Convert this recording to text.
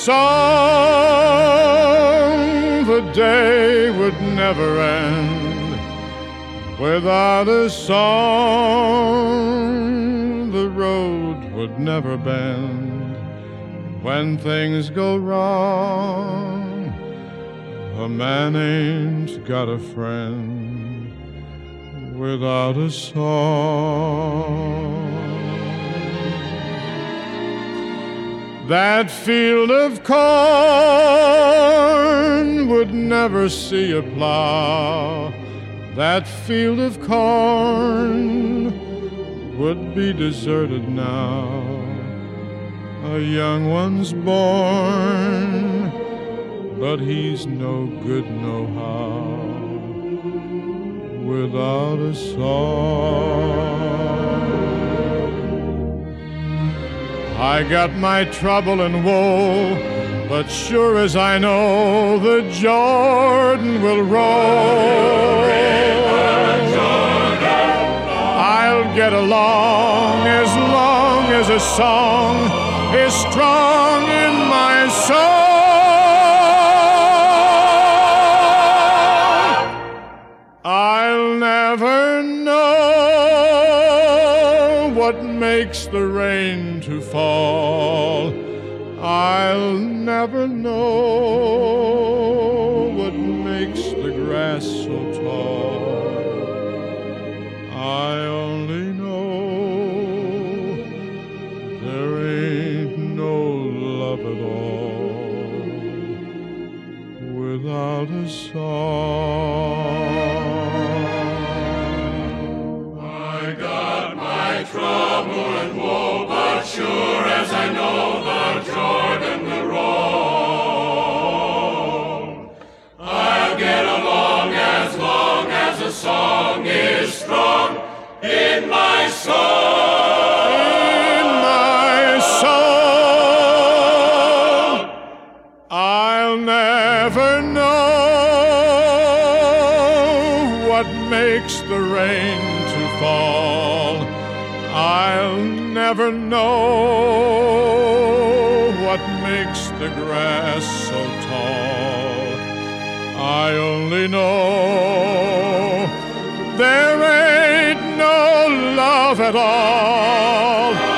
song, the day would never end. Without a song, the road would never bend. When things go wrong, a man ain't got a friend without a song. That field of corn would never see a plow. That field of corn would be deserted now. A young one's born, but he's no good no how without a song. I got my trouble and woe, but sure as I know the Jordan will roll, I'll get along as a song is strong in my soul. I'll never know what makes the rain to fall. I'll never know what makes the grass so tall. I only know there ain't no love at all without a song. I got my trouble and woe, but sure as I know the Jordan will roll, I'll get along as a song is strong in my soul. In my soul, I'll never know what makes the rain to fall. I'll never know what makes the grass so tall. I only know there ain't no love at all